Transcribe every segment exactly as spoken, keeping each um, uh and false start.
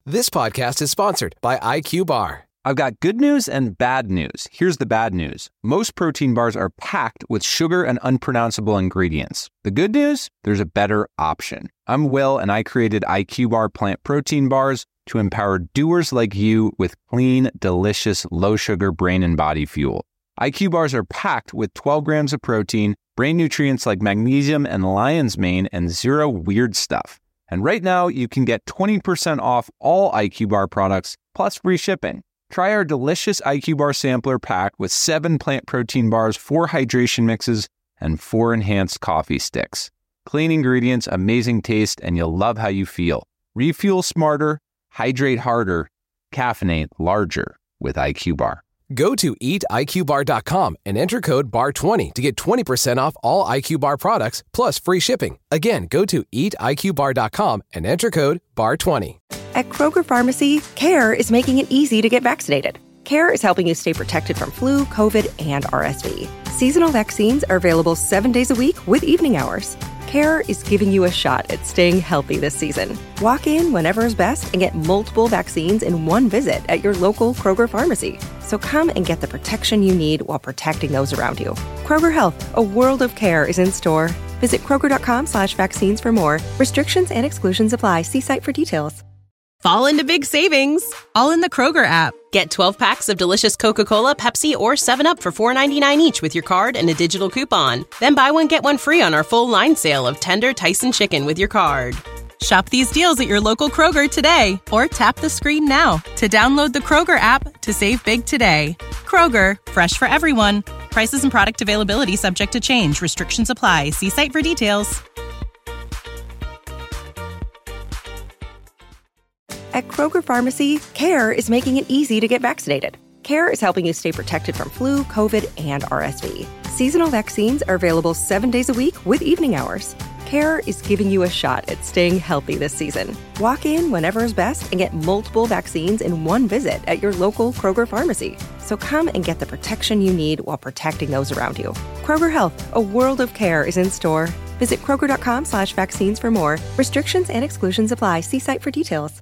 This podcast is sponsored by I Q Bar. I've got good news and bad news. Here's the bad news. Most protein bars are packed with sugar and unpronounceable ingredients. The good news? There's a better option. I'm Will, and I created I Q Bar plant protein bars to empower doers like you with clean, delicious, low-sugar brain and body fuel. I Q Bars are packed with twelve grams of protein, brain nutrients like magnesium and lion's mane, and zero weird stuff. And right now, you can get twenty percent off all I Q Bar products, plus free shipping. Try our delicious I Q Bar sampler pack with seven plant protein bars, four hydration mixes, and four enhanced coffee sticks. Clean ingredients, amazing taste, and you'll love how you feel. Refuel smarter, hydrate harder, caffeinate larger with I Q Bar. Go to eat I Q bar dot com and enter code B A R twenty to get twenty percent off all I Q Bar products, plus free shipping. Again, go to eat I Q bar dot com and enter code B A R twenty. At Kroger Pharmacy, CARE is making it easy to get vaccinated. CARE is helping you stay protected from flu, COVID, and R S V. Seasonal vaccines are available seven days a week with evening hours. CARE is giving you a shot at staying healthy this season. Walk in whenever is best and get multiple vaccines in one visit at your local Kroger Pharmacy. So come and get the protection you need while protecting those around you. Kroger Health, a world of care, is in store. Visit kroger.com slash vaccines for more. Restrictions and exclusions apply. See site for details. Fall into big savings, all in the Kroger app. Get twelve packs of delicious Coca-Cola, Pepsi, or seven up for four ninety-nine each with your card and a digital coupon. Then buy one, get one free on our full line sale of tender Tyson chicken with your card. Shop these deals at your local Kroger today, or tap the screen now to download the Kroger app to save big today. Kroger, fresh for everyone. Prices and product availability subject to change. Restrictions apply. See site for details. At Kroger Pharmacy, CARE is making it easy to get vaccinated. CARE is helping you stay protected from flu, COVID, and R S V. Seasonal vaccines are available seven days a week with evening hours. CARE is giving you a shot at staying healthy this season. Walk in whenever is best and get multiple vaccines in one visit at your local Kroger Pharmacy. So come and get the protection you need while protecting those around you. Kroger Health, a world of care, is in store. Visit kroger.com slash vaccines for more. Restrictions and exclusions apply. See site for details.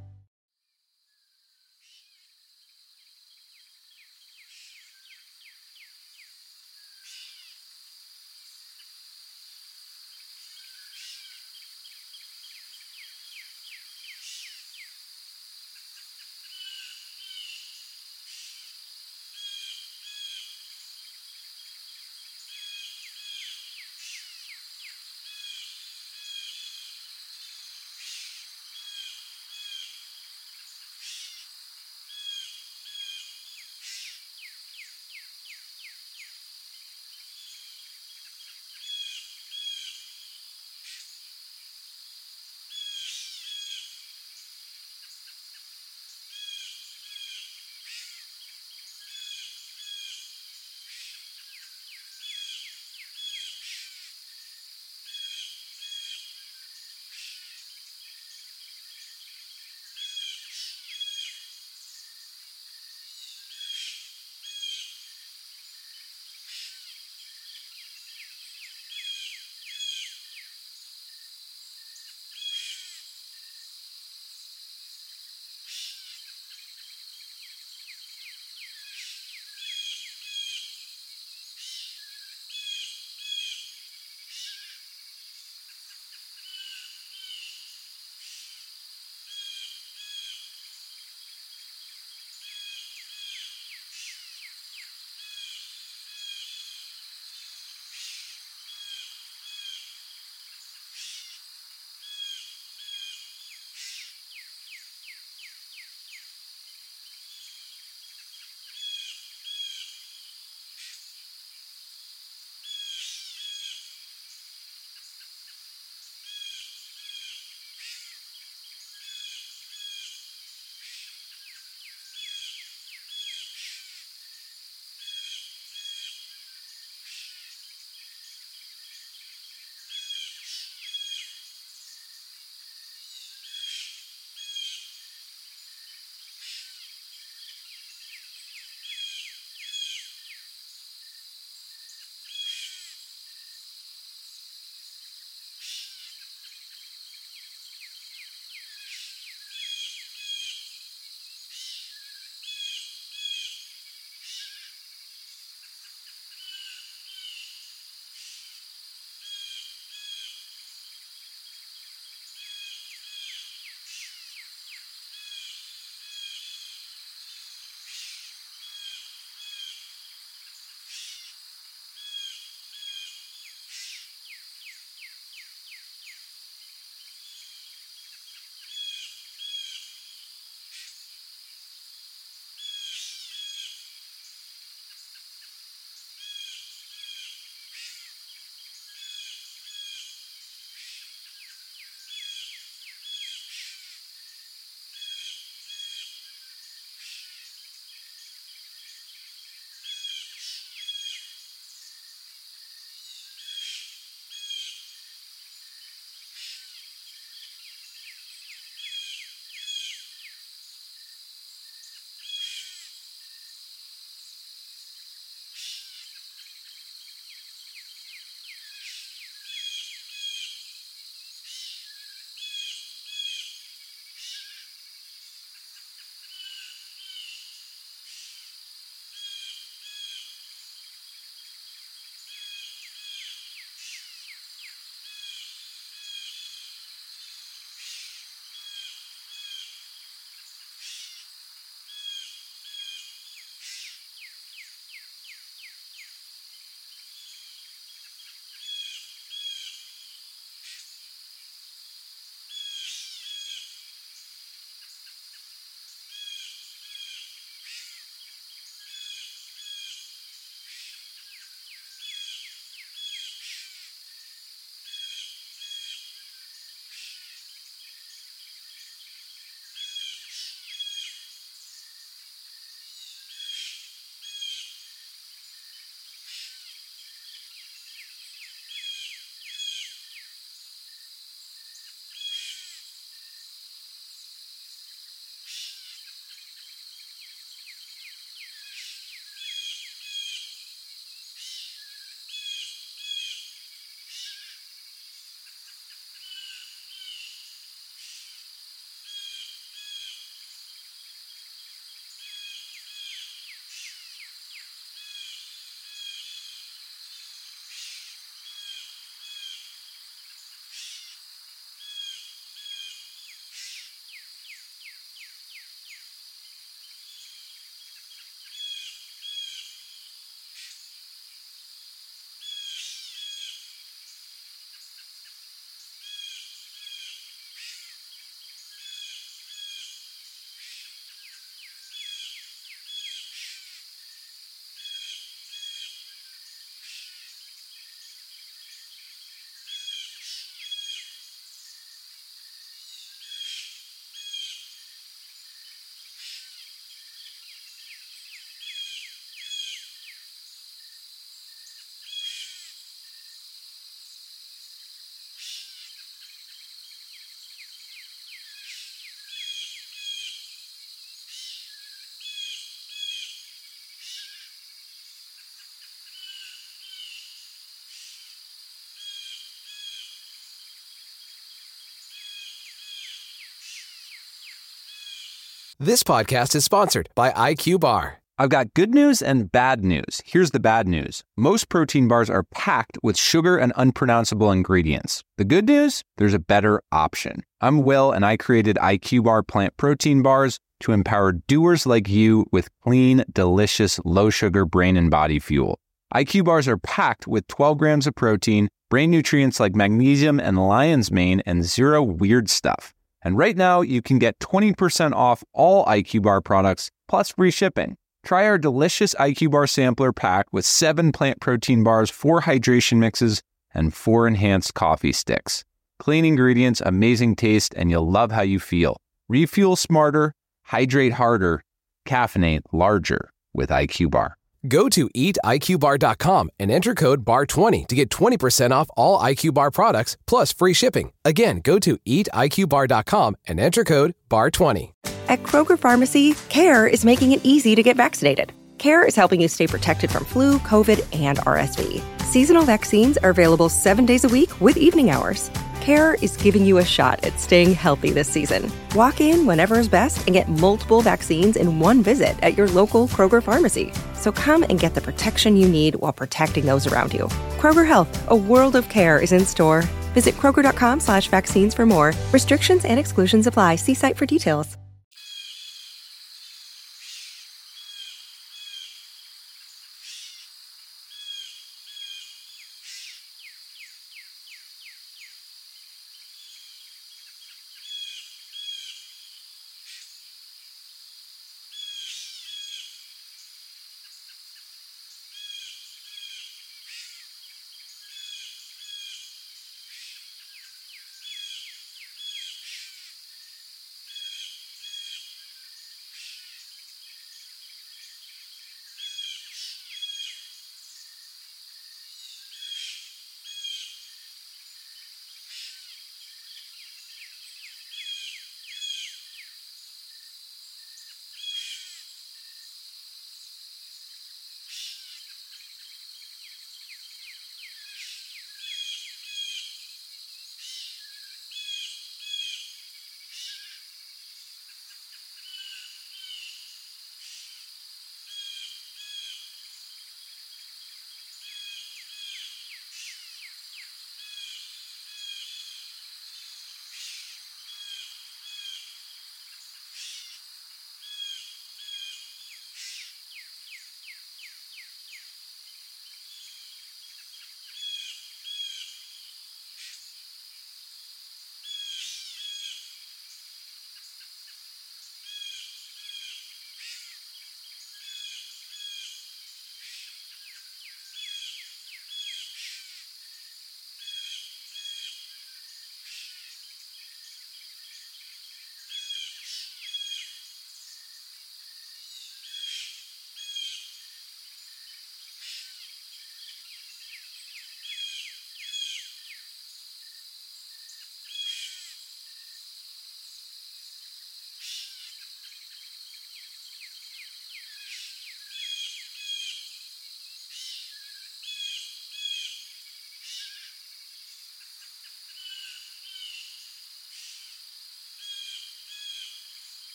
This podcast is sponsored by I Q Bar. I've got good news and bad news. Here's the bad news. Most protein bars are packed with sugar and unpronounceable ingredients. The good news? There's a better option. I'm Will, and I created I Q Bar plant protein bars to empower doers like you with clean, delicious, low-sugar brain and body fuel. I Q Bars are packed with twelve grams of protein, brain nutrients like magnesium and lion's mane, and zero weird stuff. And right now, you can get twenty percent off all I Q Bar products, plus free shipping. Try our delicious I Q Bar sampler pack with seven plant protein bars, four hydration mixes, and four enhanced coffee sticks. Clean ingredients, amazing taste, and you'll love how you feel. Refuel smarter, hydrate harder, caffeinate larger with I Q Bar. Go to eat I Q bar dot com and enter code B A R twenty to get twenty percent off all I Q Bar products, plus free shipping. Again, go to eat I Q bar dot com and enter code B A R twenty. At Kroger Pharmacy, CARE is making it easy to get vaccinated. CARE is helping you stay protected from flu, COVID, and R S V. Seasonal vaccines are available seven days a week with evening hours. CARE is giving you a shot at staying healthy this season. Walk in whenever is best and get multiple vaccines in one visit at your local Kroger Pharmacy. So come and get the protection you need while protecting those around you. Kroger Health, a world of care is in store. Visit Kroger.com slash vaccines for more. Restrictions and exclusions apply. See site for details.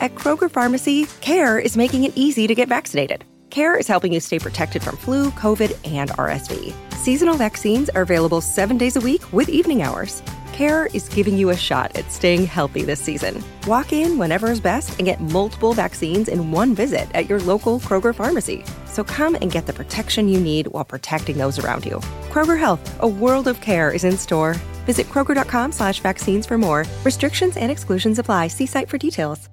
At Kroger Pharmacy, CARE is making it easy to get vaccinated. CARE is helping you stay protected from flu, COVID, and R S V. Seasonal vaccines are available seven days a week with evening hours. CARE is giving you a shot at staying healthy this season. Walk in whenever is best and get multiple vaccines in one visit at your local Kroger pharmacy. So come and get the protection you need while protecting those around you. Kroger Health, a world of care is in store. Visit kroger.com slash vaccines for more. Restrictions and exclusions apply. See site for details.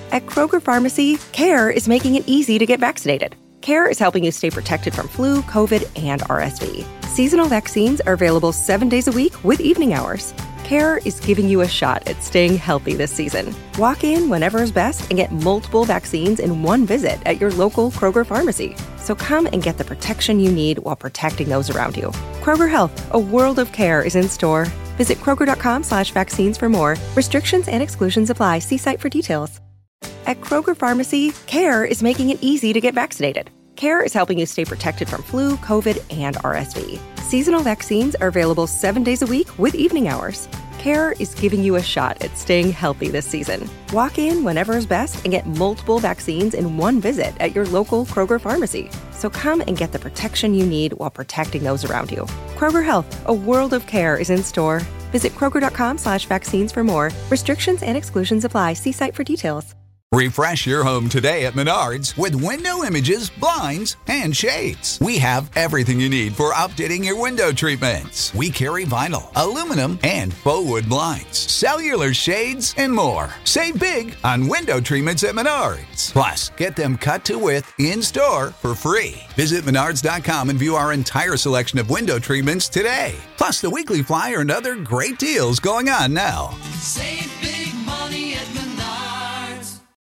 At Kroger Pharmacy, CARE is making it easy to get vaccinated. CARE is helping you stay protected from flu, COVID, and R S V. Seasonal vaccines are available seven days a week with evening hours. CARE is giving you a shot at staying healthy this season. Walk in whenever is best and get multiple vaccines in one visit at your local Kroger Pharmacy. So come and get the protection you need while protecting those around you. Kroger Health, a world of care is in store. Visit Kroger.com slash vaccines for more. Restrictions and exclusions apply. See site for details. At Kroger Pharmacy, CARE is making it easy to get vaccinated. CARE is helping you stay protected from flu, COVID, and R S V. Seasonal vaccines are available seven days a week with evening hours. CARE is giving you a shot at staying healthy this season. Walk in whenever is best and get multiple vaccines in one visit at your local Kroger Pharmacy. So come and get the protection you need while protecting those around you. Kroger Health, a world of care is in store. Visit Kroger.com slash vaccines for more. Restrictions and exclusions apply. See site for details. Refresh your home today at Menards with window images, blinds, and shades. We have everything you need for updating your window treatments. We carry vinyl, aluminum, and faux wood blinds, cellular shades, and more. Save big on window treatments at Menards. Plus, get them cut to width in-store for free. Visit Menards dot com and view our entire selection of window treatments today. Plus, the weekly flyer and other great deals going on now. Save